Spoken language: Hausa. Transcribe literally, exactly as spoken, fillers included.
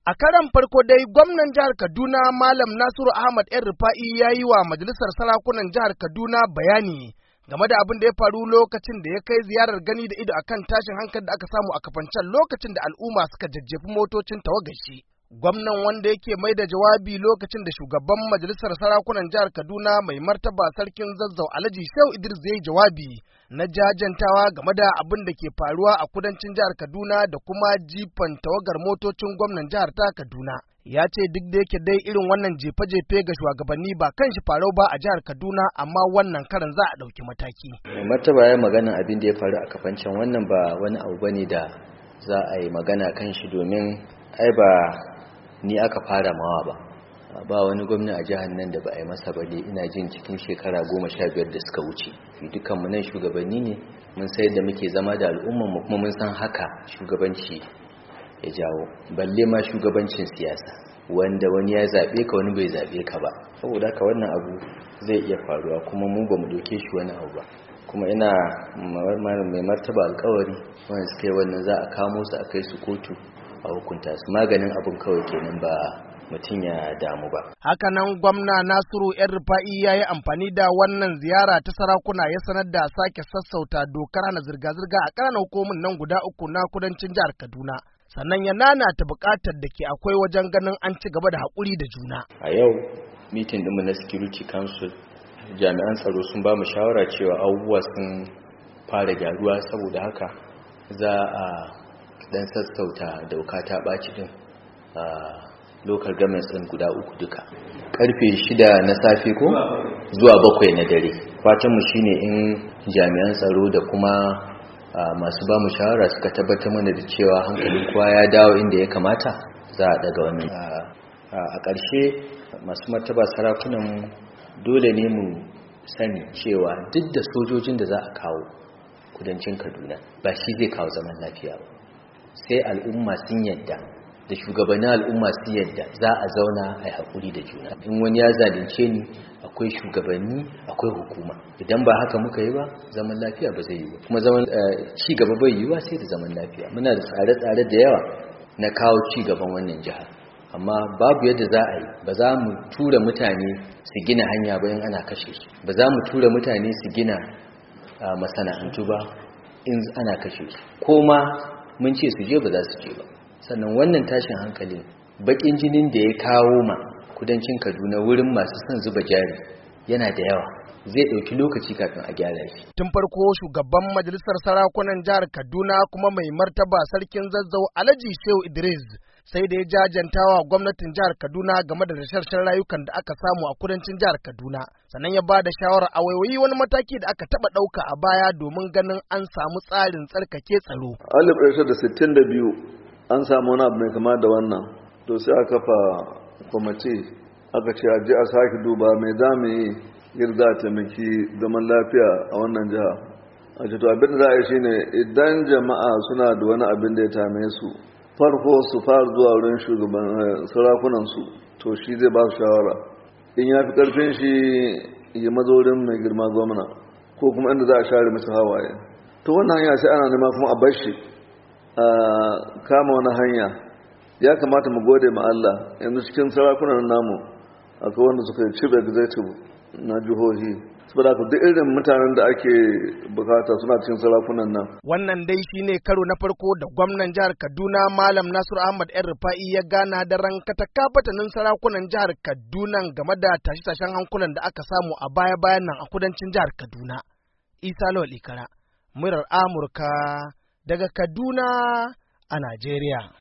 A karan farko dai gwamnan jihar Kaduna Malam Nasiru Ahmad ‘yan Rufa'i ya yi wa majalisar sarakunan jihar Kaduna bayani game da abin da ya faru lokacin da ya kai ziyarar gani da ido akan tashin hankali da aka samu a Kafancan lokacin da al'umma suka jajjefi motocin tawagashi. Gwamnan, wanda yake mai da jawabi lokacin da shugaban majalisar sarakunan jihar Kaduna mai martaba sarkin Zazzau Alhaji Shehu Idris zai jawabi na jajantawa game da abin da ke faruwa a kudancin jihar Kaduna da kuma jifan tawagar motocin gwamnan jihar ta Kaduna. Ya ce duk da yake dai irin wannan jefe-jefe ga shugabanni ba kan shi farau ba a jihar Kaduna, amma wannan karan za a ɗauki mataki. Mai martaba ya magana abin da ya faru a Kafancan, wannan ba wani abu bane da za a yi magana kan shi, domin ai ba ni aka fara mawa ba ba wani gwamna a jihar nan da ba a yi masa ba ne. Ina jin cikin shekara goma sha biyar da suka wuce dukkan mu nan shugabanni ne, mun sai da muke zama da al'ummar mu, kuma mun san haka shugabanci ya jawo, balle ma shugabancin siyasa wanda wani ya zabe ka wani bai zabe ka ba. Saboda haka wannan abu zai iya faruwa, kuma mu ba mu doke shi wani abu ba. Kuma ina mai martaba alkawari wanda suke wannan za a kamo su a kai su kotu a hukunta su. Maganin abin kawai kenan, ba mutum ya damu ba. Hakanan gwamna Nasiru ‘yan Rufa'i ya yi amfani da wannan ziyara ta sarakuna ya sanar da sake sassauta dokar hana zirga-zirga a ƙananan hukumomin nan guda uku na kudancin jihar Kaduna. Sannan ya nanata buƙatar da ke akwai wajen ganin an ci gaba da haƙuri da juna. A yau mitin ɗinmu na Security Council, jami'an tsaro sun ba mu shawara cewa abubuwa sun fara gyaruwa, saboda haka za a dan sassauta doka ta ɓaci din a local governments din guda uku duka, karfe shida na safe ko zuwa bakwai na dare. Fatan mu shine in jami'an tsaro da kuma masu ba mu shawara suka tabbatar mana da cewa hankalin kowa ya dawo inda ya kamata, za a daga wannan. A ƙarshe, masu martaba sarakunan dole ne mu sani cewa duk da sojojin da za a kawo kudancin Kaduna ba shi zai kawo zaman lafiya ba, sai al'umma sun yadda da shugabannin al'umma sun yadda za a zauna a yi haƙuri da juna. In wani ya zalunce ni, akwai shugabanni, akwai hukuma. Idan ba haka muka yi ba, zaman lafiya ba zai yi ba, kuma zaman ci gaba bai yi ba sai da zaman lafiya. Muna da tsare-tsare da yawa na kawo ci gaban wannan jihar, amma babu yadda za a yi. Ba za mu tura mutane su gina hanya ba in ana kashe su, ba za mu tura mutane su gina masana'antu ba in ana kashe su, ko ma mun ce su je ba za su je ba. Sannan wannan tashin hankalin bakin jinin da ya kawo ma kudancin Kaduna wurin masu son zuba jari yana da yawa, zai ɗauki lokaci kafin a gyara shi. Tun farko shugaban majalisar sarakunan jihar Kaduna kuma mai martaba sarkin Zazzau Alhaji Shehu Idris sai da ya jajantawa gwamnatin jihar Kaduna game da rasharshen rayukan da aka samu a kudancin jihar Kaduna. Sannan ya ba da shawarar a waiwayi wani mataki da aka taɓa ɗauka a baya domin ganin an samu tsarin tsarkake tsaro. alif ɗari tara da sittin da biyu an samu wani abu mai kama da wannan, to sai aka kafa kwamiti aka ce a je a sake duba mai za mu yi yadda taimaki zaman lafiya a wannan jiha. A ce to abin da za a yi shine, idan jama'a suna da wani abin da ya tame su, farko su fara zuwa wurin shugaban sarakunansu, to shi zai ba su shawara. In ya fi karfin shi ya mazo wurin mai girma gwamna, ko kuma inda za a share masa hawaye. To wannan hanya sai ana nema kuma a bar shi kama wani hanya. Ya kamata mu gode ma Allah, yanzu cikin sarakunan namu akwai wanda suka yi chief executive na jihohi, saboda ku duk irin mutanen da ake bukata suna cikin sarakunan nan. Wannan dai shine karo na farko da gwamnan jihar Kaduna Malam Nasiru Ahmad ‘yan Rufa'i ya gana da rankata kafatanin sarakunan jihar Kaduna game da tashe-tashen hankulan da aka samu a baya-bayan nan a kudancin jihar Kaduna. Isa Lawal Ikara, murar Amurka daga Kaduna a Najeriya.